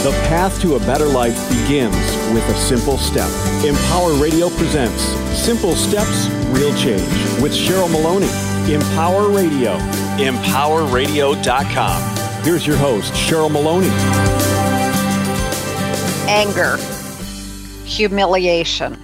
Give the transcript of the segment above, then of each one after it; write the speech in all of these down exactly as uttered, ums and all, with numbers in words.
The path to a better life begins with a simple step. Empower Radio presents Simple Steps, Real Change with Cheryl Maloney. Empower Radio. empower radio dot com. Here's your host, Cheryl Maloney. Anger, humiliation,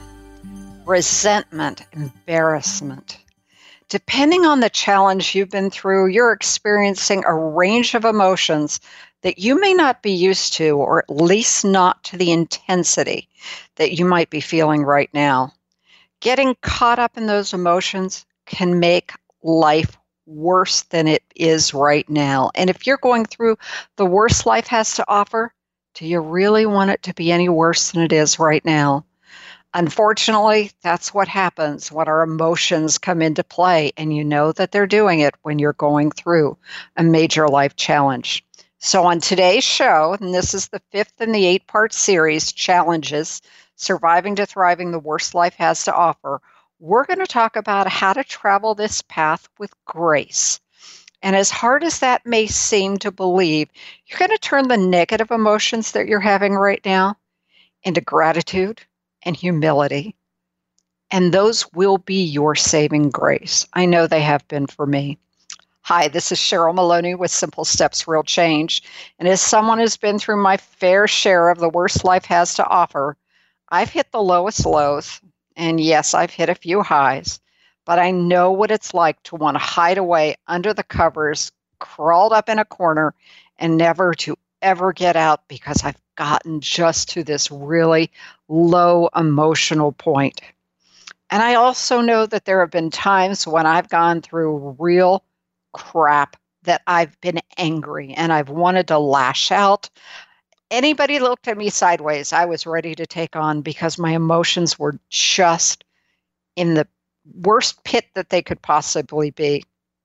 resentment, embarrassment. Depending on the challenge you've been through, you're experiencing a range of emotions that you may not be used to, or at least not to the intensity that you might be feeling right now. Getting caught up in those emotions can make life worse than it is right now. And if you're going through the worst life has to offer, do you really want it to be any worse than it is right now? Unfortunately, that's what happens when our emotions come into play, and you know that they're doing it when you're going through a major life challenge. So on today's show, and this is the fifth in the eight-part series, Challenges, Surviving to Thriving, the Worst Life Has to Offer, we're going to talk about how to travel this path with grace. And as hard as that may seem to believe, you're going to turn the negative emotions that you're having right now into gratitude and humility. And those will be your saving grace. I know they have been for me. Hi, this is Cheryl Maloney with Simple Steps, Real Change. And as someone who's been through my fair share of the worst life has to offer, I've hit the lowest lows. And yes, I've hit a few highs. But I know what it's like to want to hide away under the covers, crawled up in a corner, and never to ever get out because I've gotten just to this really low emotional point. And I also know that there have been times when I've gone through real crap that I've been angry and I've wanted to lash out. Anybody looked at me sideways, I was ready to take on because my emotions were just in the worst pit that they could possibly be.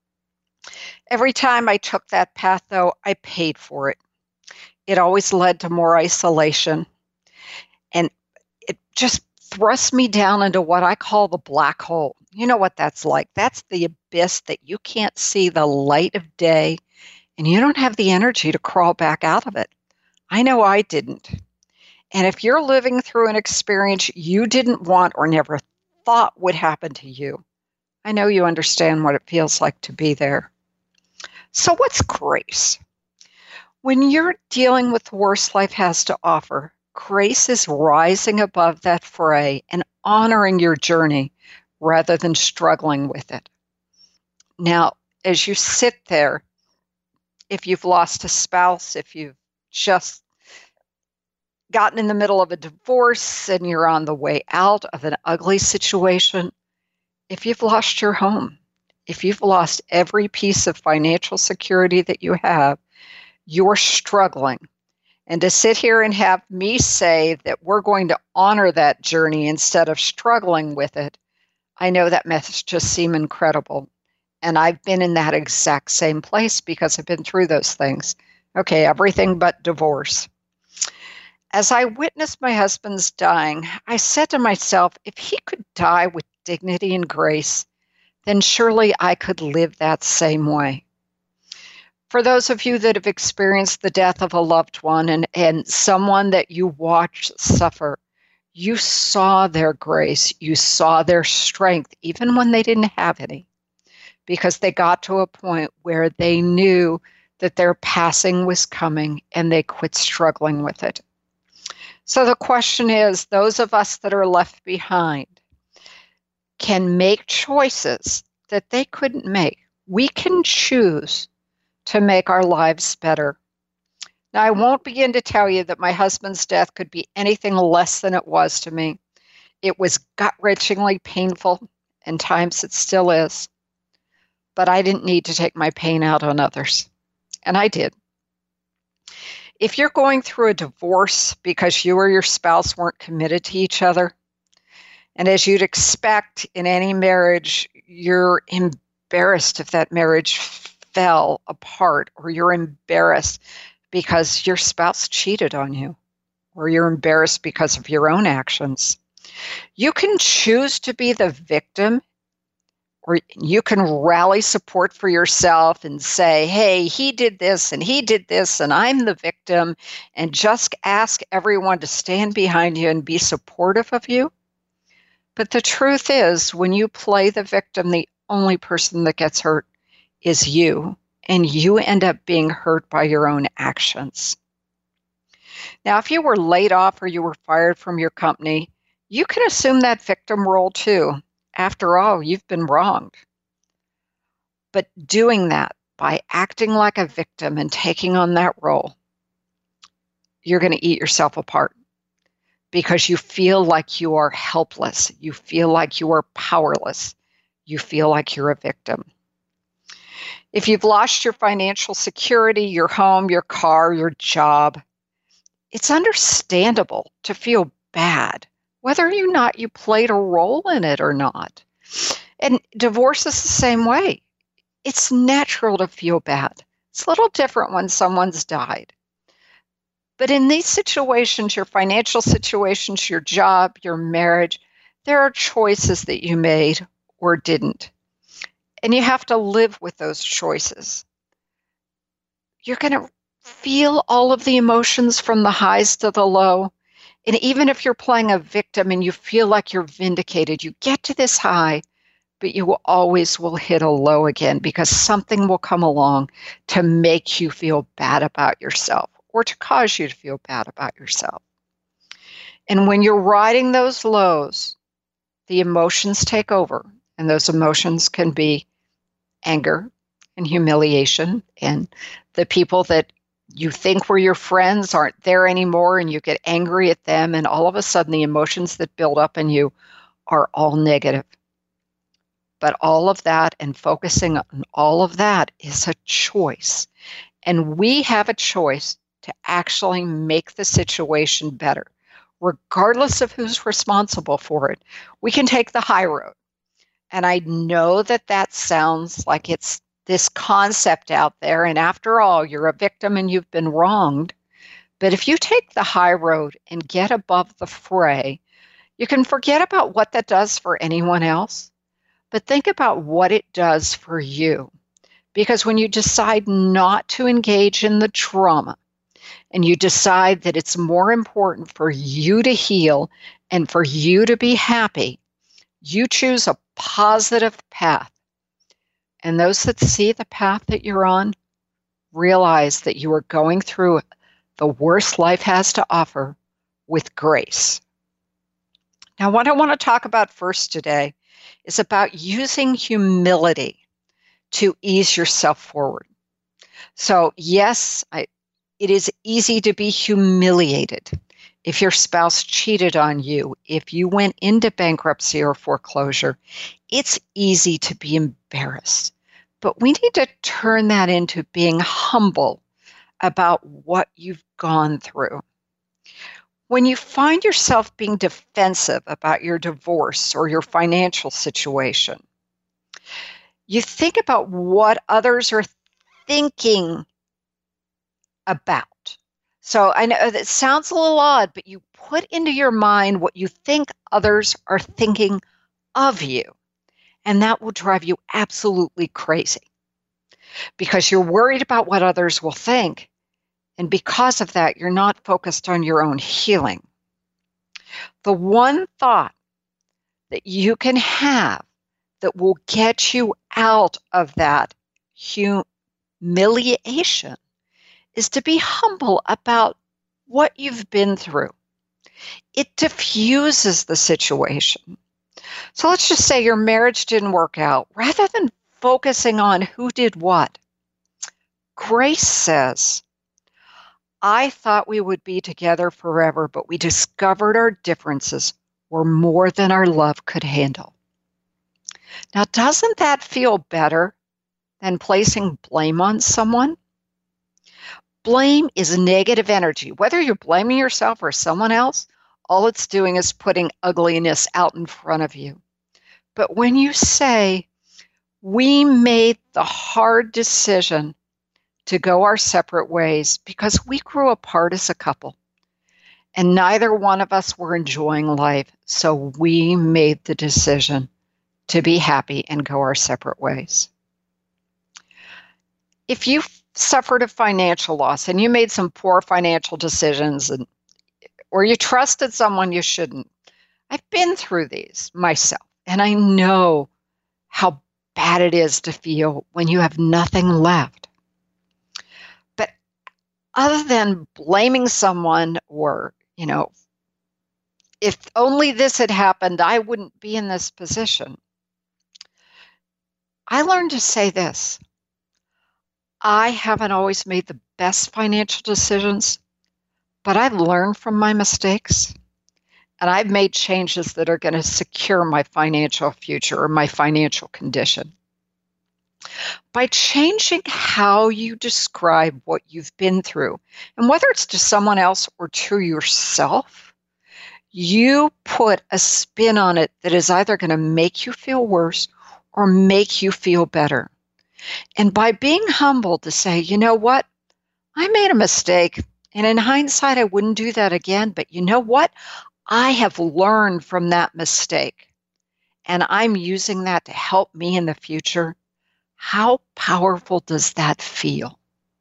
Every time I took that path, though, I paid for it. It always led to more isolation, and it just thrust me down into what I call the black hole. You know what that's like. That's the abyss that you can't see the light of day, and you don't have the energy to crawl back out of it. I know I didn't. And if you're living through an experience you didn't want or never thought would happen to you, I know you understand what it feels like to be there. So what's grace? When you're dealing with the worst life has to offer, grace is rising above that fray and honoring your journey rather than struggling with it. Now, as you sit there, if you've lost a spouse, if you've just gotten in the middle of a divorce and you're on the way out of an ugly situation, if you've lost your home, if you've lost every piece of financial security that you have, you're struggling. And to sit here and have me say that we're going to honor that journey instead of struggling with it, I know that message just seemed incredible. And I've been in that exact same place because I've been through those things. Okay, everything but divorce. As I witnessed my husband's dying, I said to myself, if he could die with dignity and grace, then surely I could live that same way. For those of you that have experienced the death of a loved one and, and someone that you watched suffer, you saw their grace, you saw their strength, even when they didn't have any, because they got to a point where they knew that their passing was coming and they quit struggling with it. So the question is, those of us that are left behind can make choices that they couldn't make. We can choose to make our lives better. Now, I won't begin to tell you that my husband's death could be anything less than it was to me. It was gut-wrenchingly painful, and times it still is. But I didn't need to take my pain out on others, and I did. If you're going through a divorce because you or your spouse weren't committed to each other, and as you'd expect in any marriage, you're embarrassed if that marriage fell apart, or you're embarrassed because your spouse cheated on you, or you're embarrassed because of your own actions. You can choose to be the victim, or you can rally support for yourself and say, hey, he did this and he did this and I'm the victim, and just ask everyone to stand behind you and be supportive of you. But the truth is, when you play the victim, the only person that gets hurt is you, and you end up being hurt by your own actions. Now, if you were laid off or you were fired from your company, you can assume that victim role too. After all, you've been wronged. But doing that by acting like a victim and taking on that role, you're going to eat yourself apart because you feel like you are helpless. You feel like you are powerless. You feel like you're a victim. If you've lost your financial security, your home, your car, your job, it's understandable to feel bad, whether or not you played a role in it or not. And divorce is the same way. It's natural to feel bad. It's a little different when someone's died. But in these situations, your financial situations, your job, your marriage, there are choices that you made or didn't. And you have to live with those choices. You're going to feel all of the emotions from the highs to the low. And even if you're playing a victim and you feel like you're vindicated, you get to this high, but you will always will hit a low again because something will come along to make you feel bad about yourself or to cause you to feel bad about yourself. And when you're riding those lows, the emotions take over, and those emotions can be anger and humiliation, and the people that you think were your friends aren't there anymore, and you get angry at them, and all of a sudden the emotions that build up in you are all negative. But all of that and focusing on all of that is a choice. And we have a choice to actually make the situation better. Regardless of who's responsible for it, we can take the high road. And I know that that sounds like it's this concept out there, and after all, you're a victim and you've been wronged. But if you take the high road and get above the fray, you can forget about what that does for anyone else, but think about what it does for you. Because when you decide not to engage in the trauma, and you decide that it's more important for you to heal and for you to be happy, you choose a positive path. And those that see the path that you're on realize that you are going through the worst life has to offer with grace. Now, what I want to talk about first today is about using humility to ease yourself forward. So, yes, I, it is easy to be humiliated if your spouse cheated on you, if you went into bankruptcy or foreclosure. It's easy to be embarrassed. But we need to turn that into being humble about what you've gone through. When you find yourself being defensive about your divorce or your financial situation, you think about what others are thinking about. So I know that sounds a little odd, but you put into your mind what you think others are thinking of you. And that will drive you absolutely crazy because you're worried about what others will think. And because of that, you're not focused on your own healing. The one thought that you can have that will get you out of that humiliation is to be humble about what you've been through. It diffuses the situation. So let's just say your marriage didn't work out. Rather than focusing on who did what, Grace says, I thought we would be together forever, but we discovered our differences were more than our love could handle. Now, doesn't that feel better than placing blame on someone? Blame is negative energy. Whether you're blaming yourself or someone else, all it's doing is putting ugliness out in front of you. But when you say, we made the hard decision to go our separate ways because we grew apart as a couple, and neither one of us were enjoying life, so we made the decision to be happy and go our separate ways. If you suffered a financial loss and you made some poor financial decisions, and or you trusted someone you shouldn't, I've been through these myself, and I know how bad it is to feel when you have nothing left. But other than blaming someone or, you know, if only this had happened, I wouldn't be in this position, I learned to say this: I haven't always made the best financial decisions, but I've learned from my mistakes, and I've made changes that are going to secure my financial future or my financial condition. By changing how you describe what you've been through, and whether it's to someone else or to yourself, you put a spin on it that is either going to make you feel worse or make you feel better. And by being humble to say, you know what, I made a mistake, and in hindsight, I wouldn't do that again, but you know what? I have learned from that mistake, and I'm using that to help me in the future. How powerful does that feel?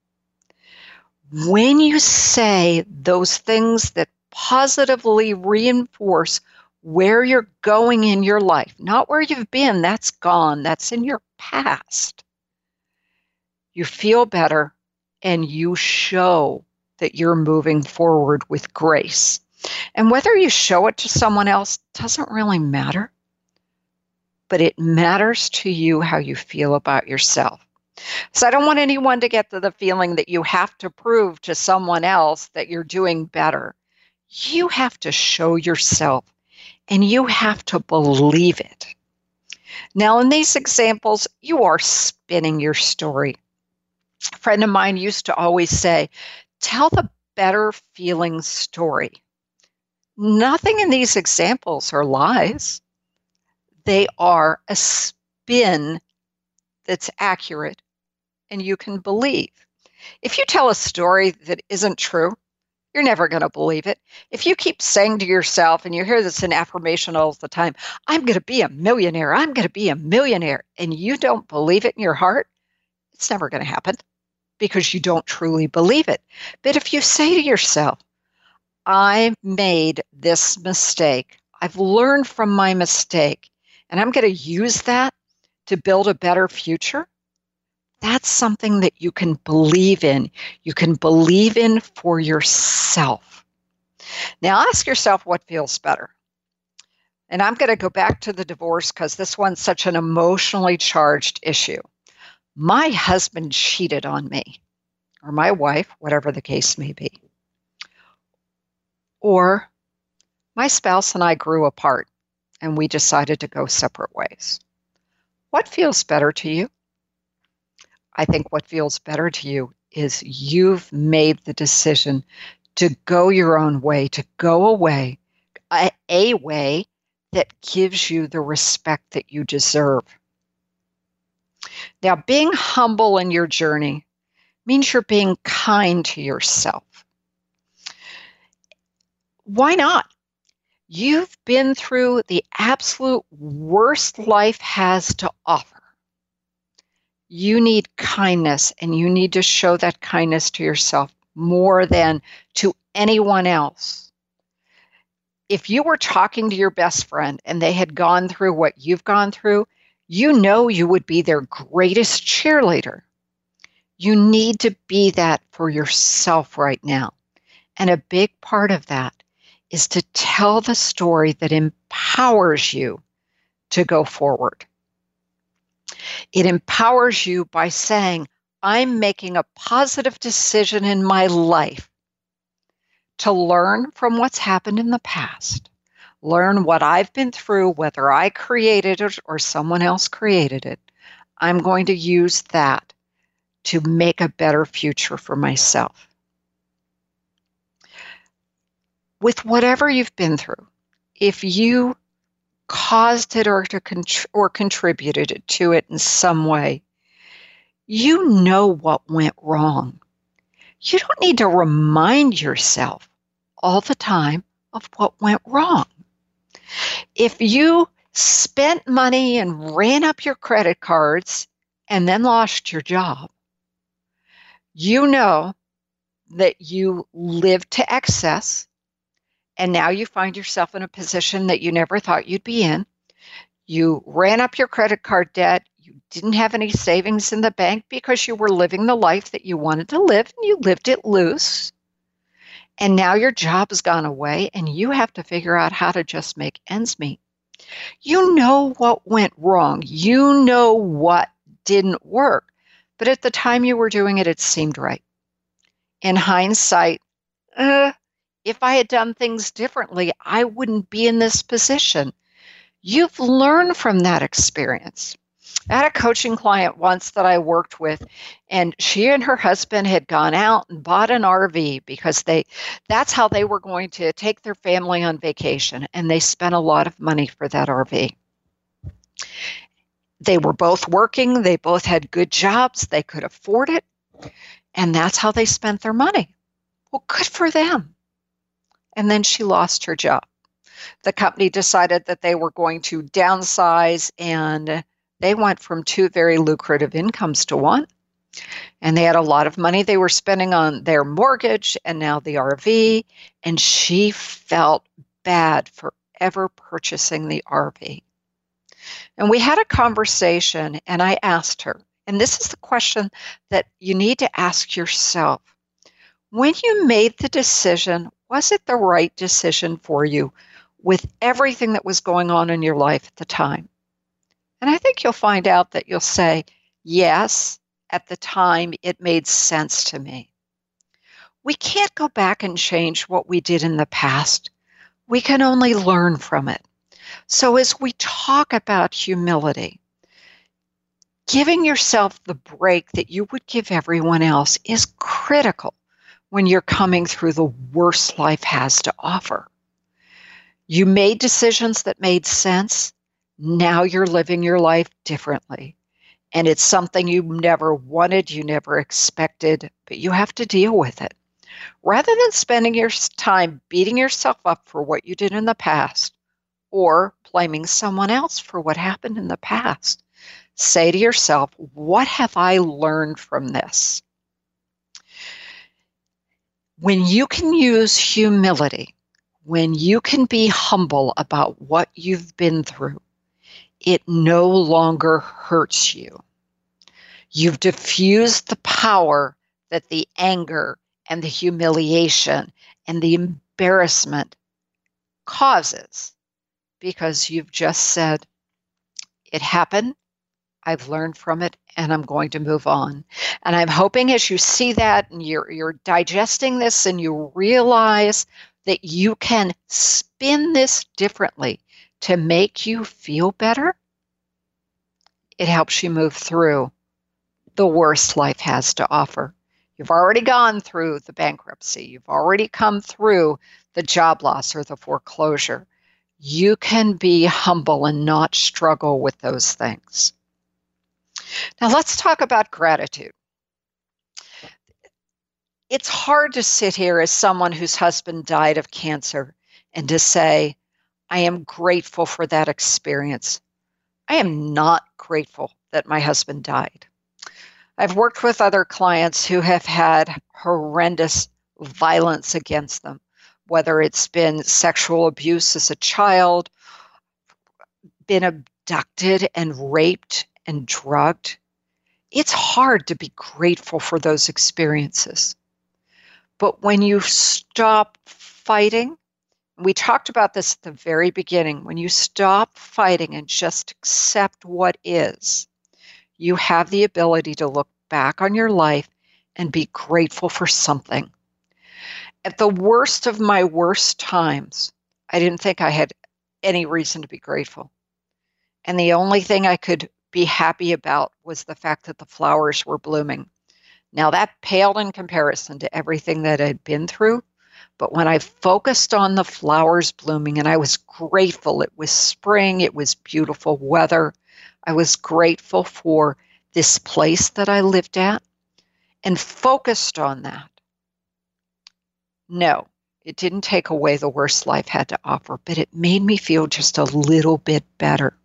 When you say those things that positively reinforce where you're going in your life, not where you've been, that's gone, that's in your past, you feel better and you show that you're moving forward with grace. And whether you show it to someone else doesn't really matter, but it matters to you how you feel about yourself. So I don't want anyone to get to the feeling that you have to prove to someone else that you're doing better. You have to show yourself, and you have to believe it. Now, in these examples, you are spinning your story. A friend of mine used to always say, tell the better feeling story. Nothing in these examples are lies. They are a spin that's accurate and you can believe. If you tell a story that isn't true, you're never going to believe it. If you keep saying to yourself, and you hear this in affirmation all the time, I'm going to be a millionaire, I'm going to be a millionaire, and you don't believe it in your heart, it's never going to happen because you don't truly believe it. But if you say to yourself, I made this mistake, I've learned from my mistake, and I'm going to use that to build a better future, that's something that you can believe in. You can believe in for yourself. Now ask yourself what feels better. And I'm going to go back to the divorce because this one's such an emotionally charged issue. My husband cheated on me, or my wife, whatever the case may be. Or my spouse and I grew apart and we decided to go separate ways. What feels better to you? I think what feels better to you is you've made the decision to go your own way, to go away, a, a way that gives you the respect that you deserve. Now, being humble in your journey means you're being kind to yourself. Why not? You've been through the absolute worst life has to offer. You need kindness, and you need to show that kindness to yourself more than to anyone else. If you were talking to your best friend and they had gone through what you've gone through, you know you would be their greatest cheerleader. You need to be that for yourself right now. And a big part of that is to tell the story that empowers you to go forward. It empowers you by saying, I'm making a positive decision in my life to learn from what's happened in the past, learn what I've been through, whether I created it or someone else created it. I'm going to use that to make a better future for myself. With whatever you've been through, if you caused it or to contr- or contributed to it in some way, you know what went wrong. You don't need to remind yourself all the time of what went wrong. If you spent money and ran up your credit cards, and then lost your job, you know that you lived to excess, and now you find yourself in a position that you never thought you'd be in. You ran up your credit card debt. You didn't have any savings in the bank because you were living the life that you wanted to live, and you lived it loose. And now your job has gone away, and you have to figure out how to just make ends meet. You know what went wrong. You know what didn't work. But at the time you were doing it, it seemed right. In hindsight, uh, if I had done things differently, I wouldn't be in this position. You've learned from that experience. I had a coaching client once that I worked with, and she and her husband had gone out and bought an R V because they that's how they were going to take their family on vacation, and they spent a lot of money for that R V. They were both working. They both had good jobs. They could afford it, and that's how they spent their money. Well, good for them. And then she lost her job. The company decided that they were going to downsize, and they went from two very lucrative incomes to one. And they had a lot of money they were spending on their mortgage and now the R V. And she felt bad for ever purchasing the R V. And we had a conversation, and I asked her, and this is the question that you need to ask yourself. When you made the decision, was it the right decision for you with everything that was going on in your life at the time? And I think you'll find out that you'll say, yes, at the time it made sense to me. We can't go back and change what we did in the past. We can only learn from it. So as we talk about humility, giving yourself the break that you would give everyone else is critical when you're coming through the worst life has to offer. You made decisions that made sense. Now you're living your life differently. And it's something you never wanted, you never expected, but you have to deal with it. Rather than spending your time beating yourself up for what you did in the past or blaming someone else for what happened in the past, say to yourself, what have I learned from this? When you can use humility, when you can be humble about what you've been through, it no longer hurts you. You've diffused the power that the anger and the humiliation and the embarrassment causes because you've just said, it happened, I've learned from it, and I'm going to move on. And I'm hoping as you see that and you're, you're digesting this and you realize that you can spin this differently to make you feel better, it helps you move through the worst life has to offer. You've already gone through the bankruptcy. You've already come through the job loss or the foreclosure. You can be humble and not struggle with those things. Now let's talk about gratitude. It's hard to sit here as someone whose husband died of cancer and to say, I am grateful for that experience. I am not grateful that my husband died. I've worked with other clients who have had horrendous violence against them, whether it's been sexual abuse as a child, been abducted and raped and drugged. It's hard to be grateful for those experiences. But when you stop fighting, we talked about this at the very beginning, when you stop fighting and just accept what is, you have the ability to look back on your life and be grateful for something. At the worst of my worst times, I didn't think I had any reason to be grateful. And the only thing I could be happy about was the fact that the flowers were blooming. Now that paled in comparison to everything that I'd been through, but when I focused on the flowers blooming and I was grateful, it was spring, it was beautiful weather, I was grateful for this place that I lived at and focused on that. No, It didn't take away the worst life had to offer, but it made me feel just a little bit better.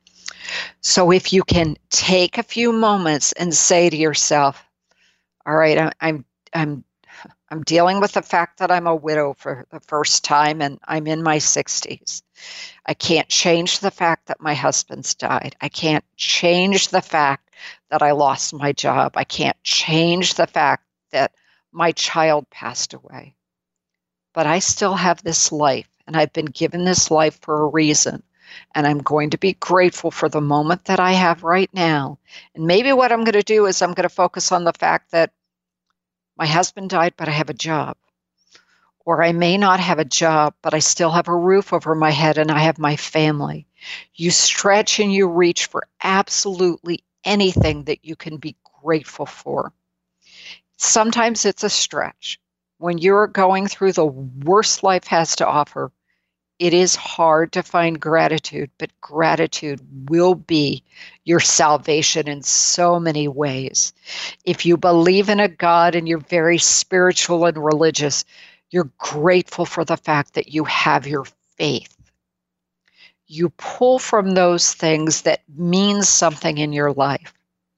So if you can take a few moments and say to yourself, all right, I, I'm I'm I'm dealing with the fact that I'm a widow for the first time and I'm in my sixties. I can't change the fact that my husband's died. I can't change the fact that I lost my job. I can't change the fact that my child passed away. But I still have this life, and I've been given this life for a reason. And I'm going to be grateful for the moment that I have right now. And maybe what I'm going to do is I'm going to focus on the fact that my husband died, but I have a job. Or I may not have a job, but I still have a roof over my head and I have my family. You stretch and you reach for absolutely anything that you can be grateful for. Sometimes it's a stretch. When you're going through the worst life has to offer, it is hard to find gratitude, but gratitude will be your salvation in so many ways. If you believe in a God and you're very spiritual and religious, you're grateful for the fact that you have your faith. You pull from those things that mean something in your life.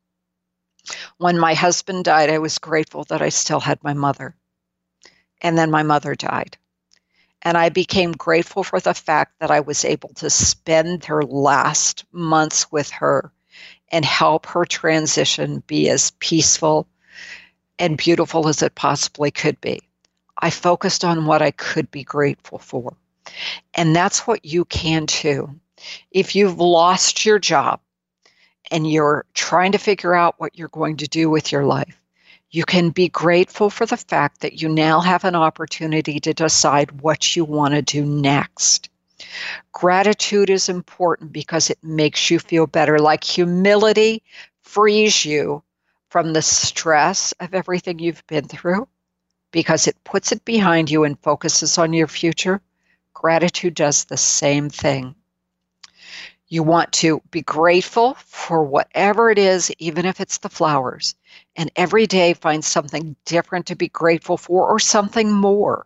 When my husband died, I was grateful that I still had my mother. And then my mother died. And I became grateful for the fact that I was able to spend her last months with her and help her transition be as peaceful and beautiful as it possibly could be. I focused on what I could be grateful for. And that's what you can too. If you've lost your job and you're trying to figure out what you're going to do with your life, you can be grateful for the fact that you now have an opportunity to decide what you want to do next. Gratitude is important because it makes you feel better. Like humility frees you from the stress of everything you've been through because it puts it behind you and focuses on your future. Gratitude does the same thing. You want to be grateful for whatever it is, even if it's the flowers. And every day find something different to be grateful for or something more.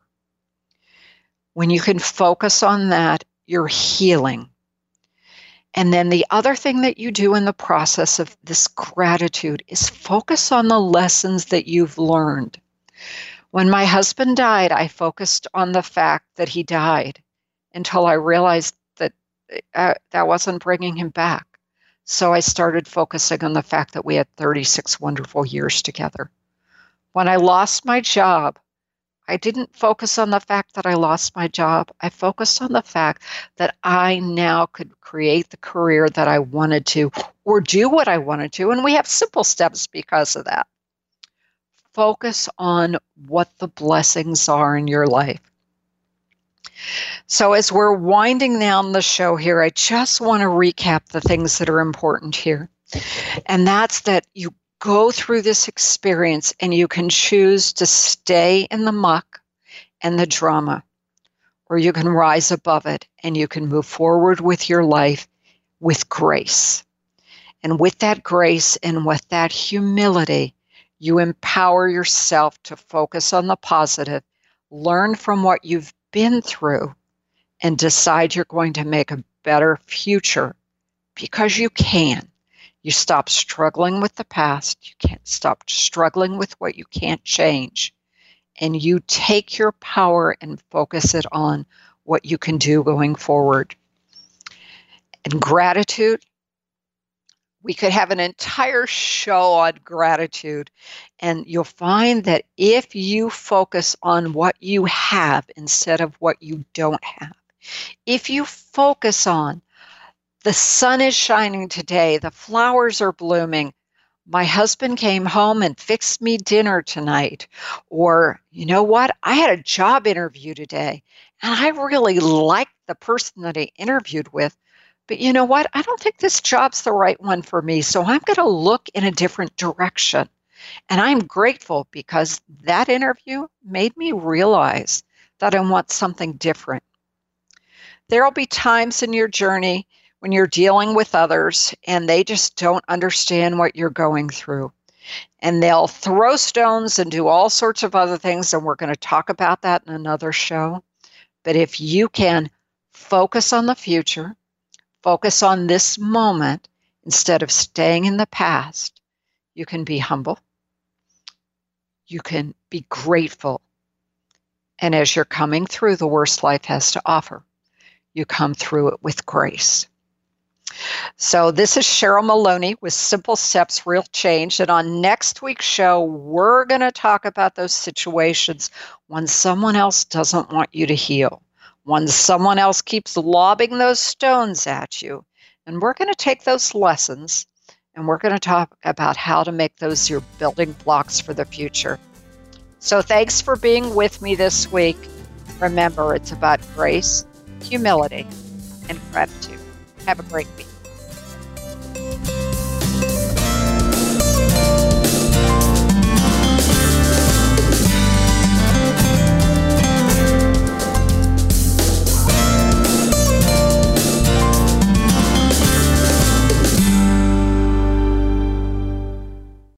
When you can focus on that, you're healing. And then the other thing that you do in the process of this gratitude is focus on the lessons that you've learned. When my husband died, I focused on the fact that he died until I realized that uh, that wasn't bringing him back. So I started focusing on the fact that we had thirty-six wonderful years together. When I lost my job, I didn't focus on the fact that I lost my job. I focused on the fact that I now could create the career that I wanted to or do what I wanted to. And we have simple steps because of that. Focus on what the blessings are in your life. So as we're winding down the show here, I just want to recap the things that are important here. And that's that you go through this experience and you can choose to stay in the muck and the drama, or you can rise above it and you can move forward with your life with grace. And with that grace and with that humility, you empower yourself to focus on the positive, learn from what you've been through, and decide you're going to make a better future because you can. You stop struggling with the past. You can't stop struggling with what you can't change. And you take your power and focus it on what you can do going forward. And gratitude, we could have an entire show on gratitude. And you'll find that if you focus on what you have instead of what you don't have, if you focus on the sun is shining today, the flowers are blooming, my husband came home and fixed me dinner tonight, or you know what, I had a job interview today and I really liked the person that I interviewed with, but you know what, I don't think this job's the right one for me, so I'm going to look in a different direction. And I'm grateful because that interview made me realize that I want something different. There will be times in your journey when you're dealing with others and they just don't understand what you're going through. And they'll throw stones and do all sorts of other things, and we're going to talk about that in another show. But if you can focus on the future, focus on this moment instead of staying in the past, you can be humble. You can be grateful. And as you're coming through the worst life has to offer, you come through it with grace. So this is Cheryl Maloney with Simple Steps, Real Change. And on next week's show, we're going to talk about those situations when someone else doesn't want you to heal, when someone else keeps lobbing those stones at you. And we're going to take those lessons and we're going to talk about how to make those your building blocks for the future. So thanks for being with me this week. Remember, it's about grace, humility, and gratitude. Have a great week.